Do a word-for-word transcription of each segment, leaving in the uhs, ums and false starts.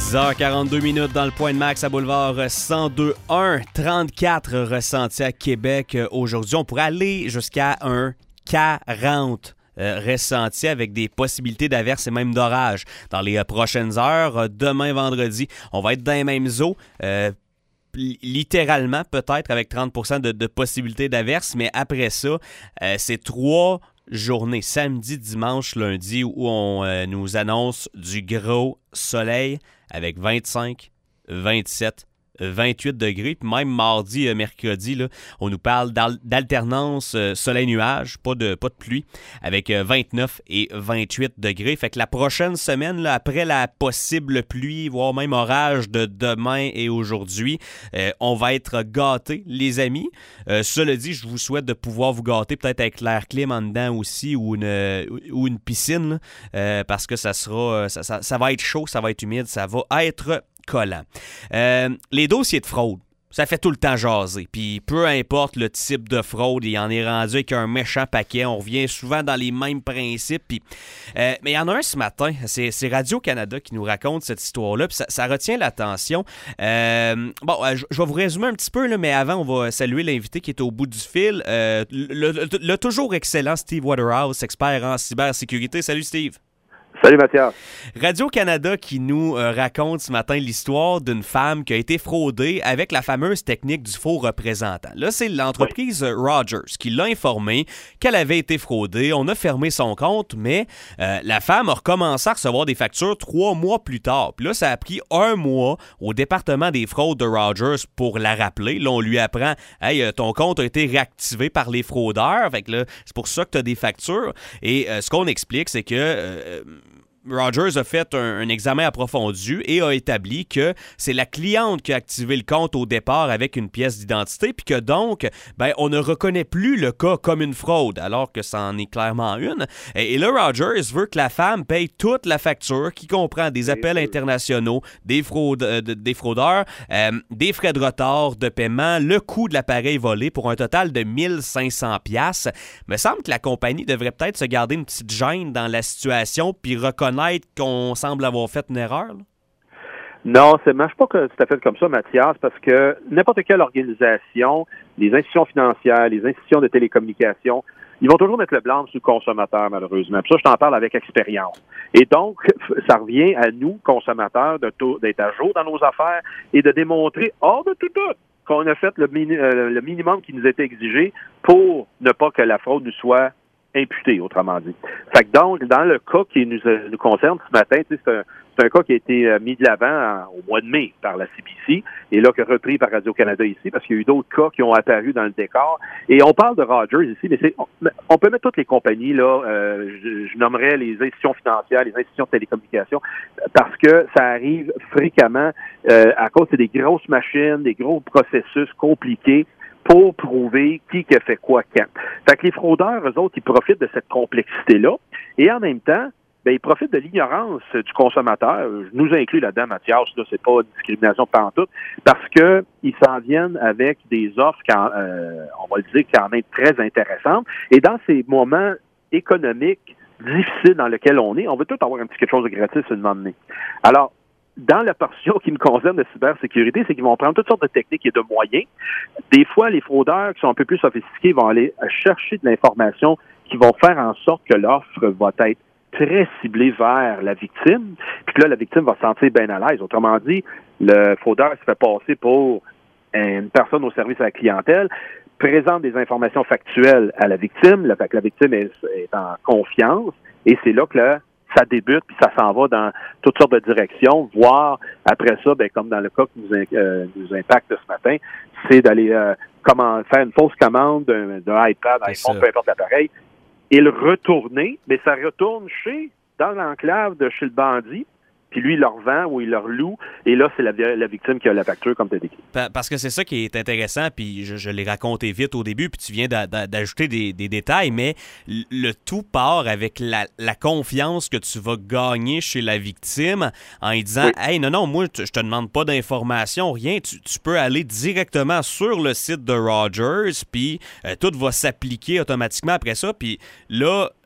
dix heures quarante-deux minutes dans le Point de Max à Boulevard cent deux un, trente-quatre ressentis à Québec aujourd'hui. On pourrait aller jusqu'à un quarante euh, ressentis avec des possibilités d'averses et même d'orage dans les euh, prochaines heures. Demain, vendredi, on va être dans les mêmes eaux. Euh, littéralement, peut-être, avec trente pour cent de, de possibilités d'averses, mais après ça, euh, c'est trois journée, samedi, dimanche, lundi, où on euh, nous annonce du gros soleil avec vingt-cinq, vingt-sept, vingt-huit degrés. Puis même mardi, euh, mercredi, là, on nous parle d'al- d'alternance euh, soleil-nuage, pas de, pas de pluie, avec euh, vingt-neuf et vingt-huit degrés. Fait que la prochaine semaine, là, après la possible pluie, voire même orage de demain et aujourd'hui, euh, on va être gâtés, les amis. Euh, cela dit, je vous souhaite de pouvoir vous gâter, peut-être avec l'air clim en dedans aussi, ou une, ou une piscine, là, euh, parce que ça sera, ça, ça, ça va être chaud, ça va être humide, ça va être collant. Euh, les dossiers de fraude, ça fait tout le temps jaser. Puis peu importe le type de fraude, il y en est rendu avec un méchant paquet. On revient souvent dans les mêmes principes. Puis, euh, mais il y en a un ce matin, c'est, c'est Radio-Canada qui nous raconte cette histoire-là. Puis ça, ça retient l'attention. Euh, bon, je, je vais vous résumer un petit peu, là, mais avant, on va saluer l'invité qui est au bout du fil. Euh, le, le, le toujours excellent Steve Waterhouse, expert en cybersécurité. Salut Steve. Salut Mathias. Radio-Canada qui nous euh, raconte ce matin l'histoire d'une femme qui a été fraudée avec la fameuse technique du faux représentant. Là, c'est l'entreprise oui. Rogers qui l'a informé qu'elle avait été fraudée. On a fermé son compte, mais euh, la femme a recommencé à recevoir des factures trois mois plus tard. Puis là, ça a pris un mois au département des fraudes de Rogers pour la rappeler. Là, on lui apprend « Hey, ton compte a été réactivé par les fraudeurs. » Fait que là, c'est pour ça que tu as des factures. Et euh, ce qu'on explique, c'est que... Euh, Rogers a fait un, un examen approfondi et a établi que c'est la cliente qui a activé le compte au départ avec une pièce d'identité, puis que donc, ben, on ne reconnaît plus le cas comme une fraude, alors que ça en est clairement une. Et, et là, Rogers veut que la femme paye toute la facture, qui comprend des appels internationaux, des, fraudes, euh, des fraudeurs, euh, des frais de retard de paiement, le coût de l'appareil volé pour un total de mille cinq cents dollars. Il me semble que la compagnie devrait peut-être se garder une petite gêne dans la situation, puis reconnaître qu'on semble avoir fait une erreur? Là? Non, ça ne marche pas que tout à fait comme ça, Mathias, parce que n'importe quelle organisation, les institutions financières, les institutions de télécommunications, ils vont toujours mettre le blanc sur le consommateur, malheureusement. Puis ça, je t'en parle avec expérience. Et donc, ça revient à nous, consommateurs, de tout, d'être à jour dans nos affaires et de démontrer, hors de tout doute, qu'on a fait le, mini, euh, le minimum qui nous était exigé pour ne pas que la fraude nous soit imputé, autrement dit. Fait que donc, dans le cas qui nous, nous concerne ce matin, tu sais, c'est un, c'est un cas qui a été mis de l'avant en, au mois de mai par la C B C et là, que repris par Radio-Canada ici, parce qu'il y a eu d'autres cas qui ont apparu dans le décor. Et on parle de Rogers ici, mais c'est, on, on peut mettre toutes les compagnies, là, euh, je, je nommerais les institutions financières, les institutions de télécommunications, parce que ça arrive fréquemment euh, à cause des grosses machines, des gros processus compliqués, pour prouver qui a fait quoi quand. Fait que les fraudeurs, eux autres, ils profitent de cette complexité-là. Et en même temps, ben, ils profitent de l'ignorance du consommateur. Je nous inclus là-dedans, Mathias, là, c'est pas une discrimination pantoute, parce que ils s'en viennent avec des offres, quand, euh, on va le dire, quand même très intéressantes. Et dans ces moments économiques difficiles dans lesquels on est, on veut tout avoir un petit quelque chose de gratis à un moment donné. Alors, dans la portion qui me concerne de cybersécurité, c'est qu'ils vont prendre toutes sortes de techniques et de moyens. Des fois, les fraudeurs qui sont un peu plus sophistiqués vont aller chercher de l'information qui vont faire en sorte que l'offre va être très ciblée vers la victime. Puis là, la victime va se sentir bien à l'aise. Autrement dit, le fraudeur se fait passer pour une personne au service à la clientèle, présente des informations factuelles à la victime. Le fait que la victime est, est en confiance. Et c'est là que là, ça débute, puis ça s'en va dans toutes sortes de directions, voire après ça, ben comme dans le cas qui nous, euh, nous impacte ce matin, c'est d'aller euh, comment, faire une fausse commande d'un, d'un iPad, d'un iPhone, peu importe l'appareil, et le retourner, mais ça retourne chez, dans l'enclave de chez le bandit, puis lui, il leur vend ou il leur loue, et là, c'est la, la victime qui a la facture, comme tu as décrit. Parce que c'est ça qui est intéressant, puis je, je l'ai raconté vite au début, puis tu viens d'a, d'a, d'ajouter des, des détails, mais le tout part avec la, la confiance que tu vas gagner chez la victime en lui disant oui. « Hey, non, non, moi, je te demande pas d'informations, rien, tu, tu peux aller directement sur le site de Rogers, puis euh, tout va s'appliquer automatiquement après ça, puis là,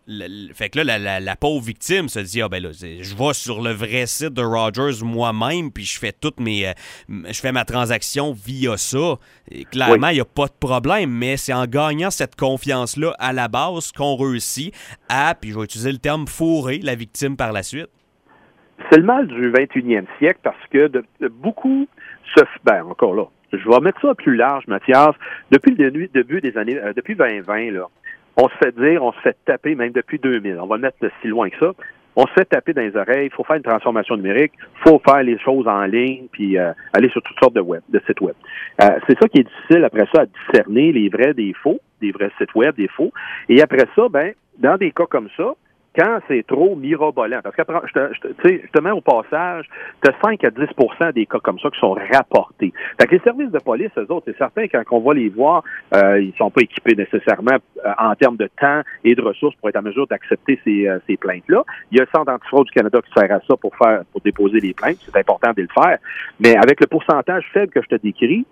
Le, le, fait que là, la, la, la pauvre victime se dit, ah ben là, je vais sur le vrai site de Rogers moi-même, puis je fais toutes mes, euh, je fais ma transaction via ça. Et clairement, il oui. n'y a pas de problème, mais c'est en gagnant cette confiance-là à la base qu'on réussit à, puis je vais utiliser le terme, fourrer la victime par la suite. C'est le mal du vingt et unième siècle parce que de, de beaucoup se... Ben, encore là, je vais mettre ça plus large, Mathias. Depuis le début des années... Euh, depuis vingt vingt, là, on se fait dire, on se fait taper, même depuis deux mille. On va le mettre si loin que ça. On se fait taper dans les oreilles. Il faut faire une transformation numérique. Il faut faire les choses en ligne puis euh, aller sur toutes sortes de web, de sites web. Euh, c'est ça qui est difficile après ça à discerner les vrais des faux, des vrais sites web, des faux. Et après ça, ben, dans des cas comme ça, quand c'est trop mirobolant, parce que je te, je te, tu sais, je te mets au passage, tu as cinq à dix pour cent des cas comme ça qui sont rapportés. Fait que les services de police, eux autres, c'est certain, quand on va les voir, euh, ils sont pas équipés nécessairement euh, en termes de temps et de ressources pour être en mesure d'accepter ces, euh, ces plaintes-là. Il y a le Centre d'antifraude du Canada qui sert à ça pour faire, pour déposer les plaintes. C'est important de le faire. Mais avec le pourcentage faible que je te décris,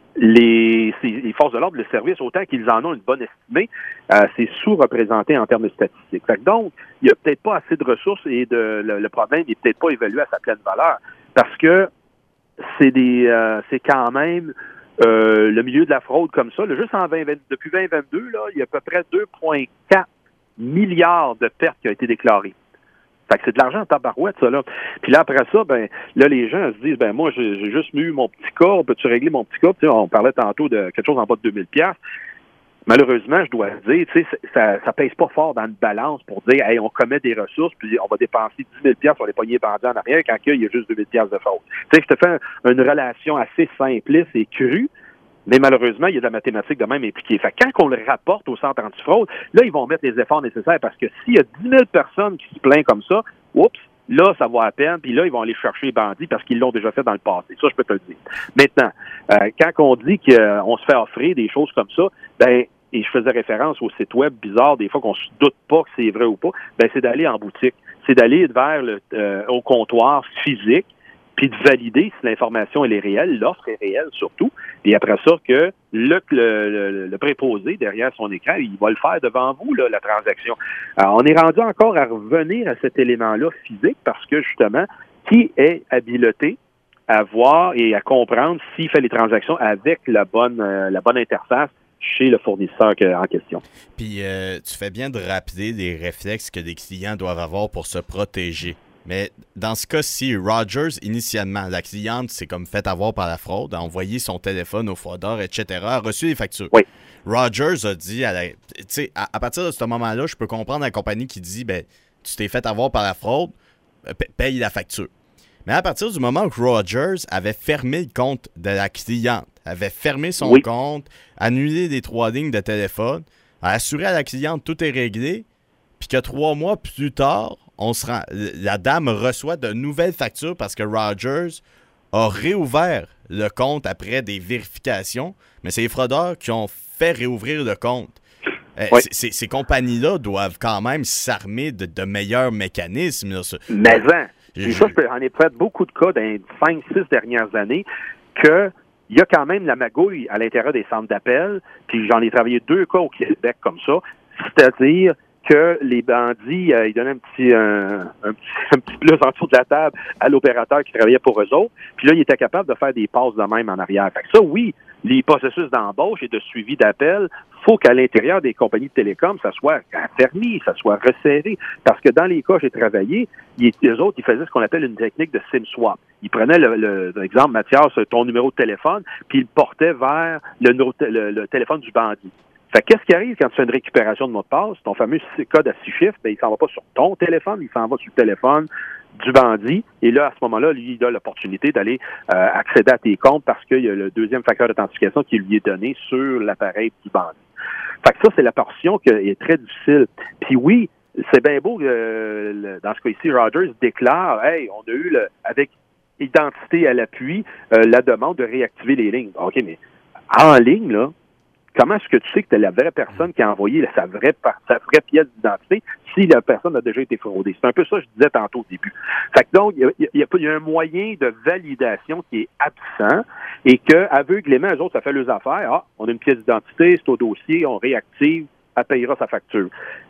Les, les forces de l'ordre, le service, autant qu'ils en ont une bonne estimée, euh, c'est sous-représenté en termes de statistiques. Fait que donc, il n'y a peut-être pas assez de ressources et de, le, le problème n'est peut-être pas évalué à sa pleine valeur parce que c'est des, euh, c'est quand même euh, le milieu de la fraude comme ça. Là, juste en vingt vingt, depuis vingt vingt-deux, là, il y a à peu près deux virgule quatre milliards de pertes qui ont été déclarées. Fait que c'est de l'argent en tabarouette, ça, là. Puis là, après ça, ben, là, les gens se disent, ben, moi, j'ai, j'ai juste eu mon petit cas, peux-tu régler mon petit cas? Tu sais, on parlait tantôt de quelque chose en bas de deux mille dollars. Malheureusement, je dois dire, tu sais, ça, ça pèse pas fort dans une balance pour dire, hey, on commet des ressources, puis on va dépenser dix mille dollars sur les poignées bandits en arrière quand il y a juste deux mille dollars de fraude. Tu sais, je te fais une relation assez simpliste et crue, mais malheureusement, il y a de la mathématique de même impliquée. Fait que quand on le rapporte au centre antifraude, là, ils vont mettre les efforts nécessaires parce que s'il y a dix mille personnes qui se plaignent comme ça, oups, là, ça va à peine, puis là, ils vont aller chercher les bandits parce qu'ils l'ont déjà fait dans le passé. Ça, je peux te le dire. Maintenant, euh, quand on dit qu'on se fait offrir des choses comme ça, ben, et je faisais référence au site web bizarre, des fois qu'on se doute pas que c'est vrai ou pas, ben, c'est d'aller en boutique. C'est d'aller vers le, euh, au comptoir physique, puis de valider si l'information elle est réelle, l'offre est réelle surtout, et après ça que le, le, le, le préposé derrière son écran, il va le faire devant vous, là, la transaction. Alors, on est rendu encore à revenir à cet élément-là physique parce que justement, qui est habilité à voir et à comprendre s'il fait les transactions avec la bonne euh, la bonne interface chez le fournisseur en question. Puis euh, tu fais bien de rappeler les réflexes que des clients doivent avoir pour se protéger. Mais dans ce cas-ci, Rogers, initialement, la cliente s'est comme fait avoir par la fraude, a envoyé son téléphone au fraudeur, et cetera, a reçu les factures. Oui. Rogers a dit, à, la, à, à partir de ce moment-là, je peux comprendre la compagnie qui dit, ben, tu t'es fait avoir par la fraude, paye la facture. Mais à partir du moment où Rogers avait fermé le compte de la cliente, avait fermé son oui. compte, annulé les trois lignes de téléphone, a assuré à la cliente tout est réglé, puis que trois mois plus tard, on se rend, la dame reçoit de nouvelles factures parce que Rogers a réouvert le compte après des vérifications, mais c'est les fraudeurs qui ont fait réouvrir le compte. Euh, oui. c- c- ces compagnies-là doivent quand même s'armer de, de meilleurs mécanismes. Là. Mais hein, je, ça, je peux, j'en ai fait beaucoup de cas dans les cinq six dernières années que il y a quand même la magouille à l'intérieur des centres d'appel, puis j'en ai travaillé deux cas au Québec comme ça, c'est-à-dire que les bandits, euh, ils donnaient un petit, un, un petit un petit plus en dessous de la table à l'opérateur qui travaillait pour eux autres. Puis là, ils étaient capables de faire des passes de même en arrière. Fait que ça, oui, les processus d'embauche et de suivi d'appel, faut qu'à l'intérieur des compagnies de télécom, ça soit affermi, ça soit resserré. Parce que dans les cas où j'ai travaillé, ils, eux autres, ils faisaient ce qu'on appelle une technique de SIM swap. Ils prenaient, le, le, exemple, Mathias, ton numéro de téléphone, puis ils le portaient vers le, le, le téléphone du bandit. Fait que qu'est-ce qui arrive quand tu fais une récupération de mot de passe? Ton fameux code à six chiffres, ben, il s'en va pas sur ton téléphone, il s'en va sur le téléphone du bandit. Et là, à ce moment-là, lui, il a l'opportunité d'aller euh, accéder à tes comptes parce qu'il y a le deuxième facteur d'authentification qui lui est donné sur l'appareil du bandit. Fait que ça, c'est la portion qui est très difficile. Puis oui, c'est bien beau que, euh, dans ce cas-ci, Rogers déclare, hey, on a eu, le, avec identité à l'appui, euh, la demande de réactiver les lignes. OK, mais en ligne, là, comment est-ce que tu sais que tu es la vraie personne qui a envoyé sa vraie, sa vraie pièce d'identité si la personne a déjà été fraudée? C'est un peu ça que je disais tantôt au début. Fait que donc, il y, y, y a un moyen de validation qui est absent et que, aveuglément, eux autres, ça fait leurs affaires. Ah, on a une pièce d'identité, c'est au dossier, on réactive, elle payera sa facture.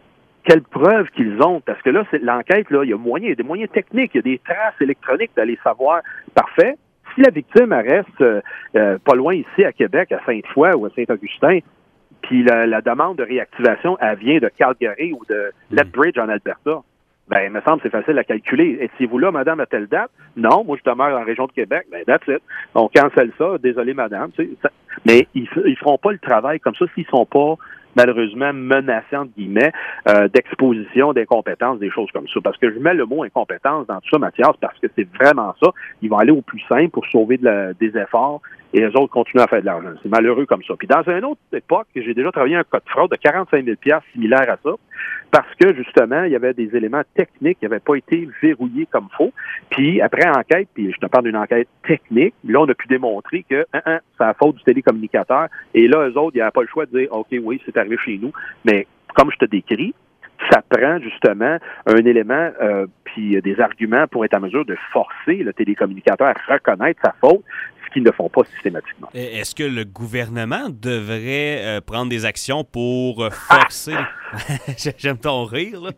quelles preuves qu'ils ont, parce que là, c'est l'enquête, là, il y a moyen, il y a des moyens techniques, il y a des traces électroniques d'aller savoir. Parfait. Si la victime elle reste euh, euh, pas loin ici à Québec, à Sainte-Foy ou à Saint-Augustin, puis la, la demande de réactivation, elle vient de Calgary ou de Lethbridge en Alberta, ben, il me semble que c'est facile à calculer. Étiez-vous là, madame, à telle date? Non, moi, je demeure en région de Québec. Ben, that's it. On cancelle ça. Désolé, madame. Tu sais, ça... Mais ils, ils feront pas le travail comme ça s'ils sont pas malheureusement menacés, entre guillemets, euh, d'exposition, d'incompétence, des choses comme ça. Parce que je mets le mot incompétence dans tout ça, Mathias, parce que c'est vraiment ça. Ils vont aller au plus simple pour sauver de la, des efforts et les autres continuent à faire de l'argent. C'est malheureux comme ça. Puis dans une autre époque, j'ai déjà travaillé un cas de fraude de quarante-cinq mille dollars similaire à ça, parce que justement, il y avait des éléments techniques qui n'avaient pas été verrouillés comme faut. Puis après enquête, puis je te parle d'une enquête technique, là, on a pu démontrer que hein, hein, c'est la faute du télécommunicateur. Et là, eux autres, il n'y avait pas le choix de dire OK, oui, c'est arrivé chez nous. Mais comme je te décris, ça prend justement un élément euh, puis des arguments pour être en mesure de forcer le télécommunicateur à reconnaître sa faute, ce qu'ils ne font pas systématiquement. Est-ce que le gouvernement devrait euh, prendre des actions pour forcer... Ah! J'aime ton rire, là.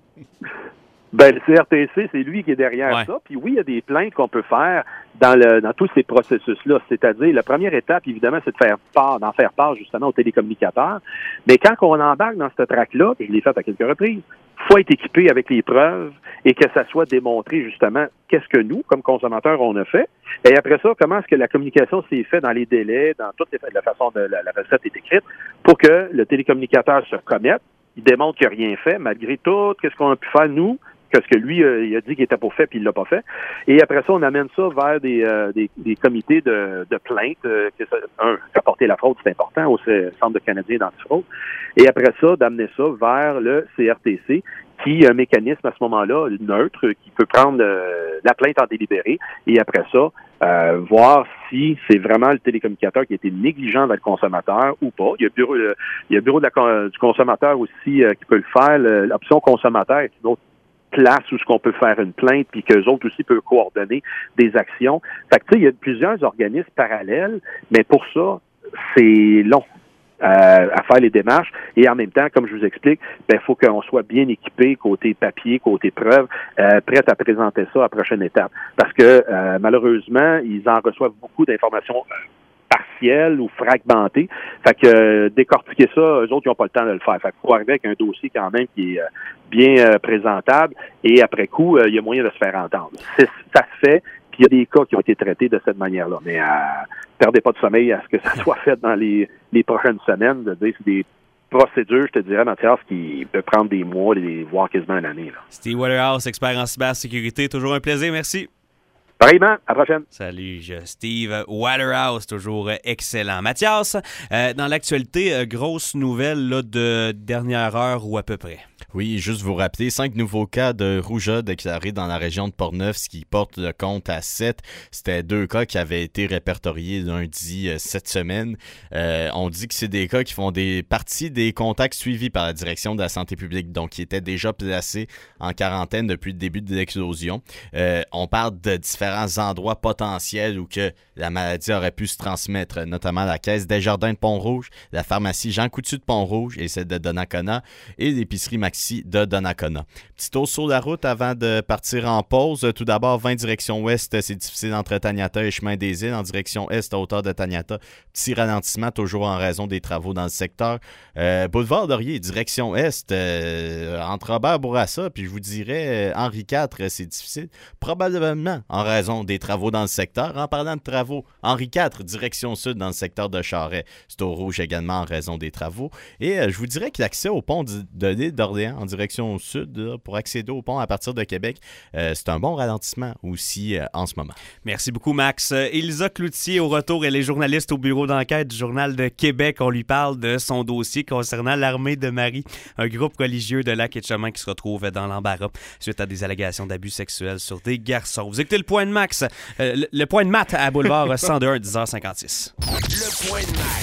Ben, le C R T C, c'est lui qui est derrière ouais. ça. Puis oui, il y a des plaintes qu'on peut faire dans le dans tous ces processus-là. C'est-à-dire, la première étape, évidemment, c'est de faire part, d'en faire part justement aux télécommunicateurs. Mais quand on embarque dans cette traque-là, et je l'ai fait à quelques reprises, faut être équipé avec les preuves et que ça soit démontré justement qu'est-ce que nous, comme consommateurs, on a fait. Et après ça, comment est-ce que la communication s'est faite dans les délais, dans toute la façon dont la, la recette est écrite, pour que le télécommunicateur se commette, il démontre qu'il n'a rien fait, malgré tout, qu'est-ce qu'on a pu faire, nous, parce que lui, euh, il a dit qu'il était pas fait, puis il l'a pas fait. Et après ça, on amène ça vers des, euh, des, des comités de, de plainte. Euh, que ça, un, rapporter la fraude, c'est important, au Centre de Canadien d'antifraude. Et après ça, d'amener ça vers le C R T C, qui a un mécanisme à ce moment-là, neutre, qui peut prendre euh, la plainte en délibéré. Et après ça, euh, voir si c'est vraiment le télécommunicateur qui a été négligent vers le consommateur ou pas. Il y a le bureau, le, il y a le bureau de la, du consommateur aussi euh, qui peut le faire. Le, l'option consommateur est une autre place où ce qu'on peut faire une plainte, puis qu'eux autres aussi peuvent coordonner des actions. Fait que, tu sais, il y a plusieurs organismes parallèles, mais pour ça, c'est long euh, à faire les démarches. Et en même temps, comme je vous explique, ben, il faut qu'on soit bien équipé côté papier, côté preuve, euh, prêt à présenter ça à la prochaine étape. Parce que, euh, malheureusement, ils en reçoivent beaucoup d'informations partielles ou fragmentées. Fait que euh, décortiquer ça, eux autres, ils n'ont pas le temps de le faire. Fait qu'il faut arriver avec un dossier quand même qui est euh, bien euh, présentable et après coup, il euh, y a moyen de se faire entendre. C'est, ça se fait, puis il y a des cas qui ont été traités de cette manière-là. Mais euh, perdez pas de sommeil à ce que ça soit fait dans les, les prochaines semaines, de dire c'est des procédures, je te dirais, Mathias, qui peut prendre des mois, des, voire quasiment une année. Là. Steve Waterhouse, expert en cybersécurité, toujours un plaisir, merci. Pareillement, à la prochaine. Salut, Steve Waterhouse, toujours excellent. Mathias, euh, dans l'actualité, euh, grosse nouvelle là, de dernière heure ou à peu près. Oui, juste vous rappeler, cinq nouveaux cas de rougeole déclarés dans la région de Portneuf, ce qui porte le compte à sept. C'était deux cas qui avaient été répertoriés lundi euh, cette semaine. Euh, on dit que c'est des cas qui font des parties des contacts suivis par la direction de la santé publique, donc qui étaient déjà placés en quarantaine depuis le début de l'explosion. Euh, on parle de différents endroits potentiels où que la maladie aurait pu se transmettre, notamment la caisse Desjardins de Pont-Rouge, la pharmacie Jean Coutu de Pont-Rouge et celle de Donnacona et l'épicerie Maxi de Donnacona. Petit tour sur la route avant de partir en pause. Tout d'abord, vingt direction ouest, c'est difficile entre Taniata et Chemin des Îles. En direction est, à hauteur de Taniata, petit ralentissement, toujours en raison des travaux dans le secteur. Euh, Boulevard Laurier, direction est, euh, entre Robert Bourassa, puis je vous dirais euh, Henri quatre, c'est difficile, probablement en raison des travaux dans le secteur. En parlant de travaux, Henri quatre, direction sud dans le secteur de Charest. C'est au rouge également en raison des travaux. Et euh, je vous dirais que l'accès au pont de l'île d'Orléans en direction au sud, là, pour accéder au pont à partir de Québec, euh, c'est un bon ralentissement aussi euh, en ce moment. Merci beaucoup, Max. Euh, Élisa Cloutier, au retour, elle est journaliste au bureau d'enquête du Journal de Québec. On lui parle de son dossier concernant l'Armée de Marie, un groupe religieux de Lac-Etchemin qui se retrouve dans l'embarras suite à des allégations d'abus sexuels sur des garçons. Vous écoutez le point de Max, euh, le, le point de Matt à Boulevard cent deux, dix heures cinquante-six. Le point de Max.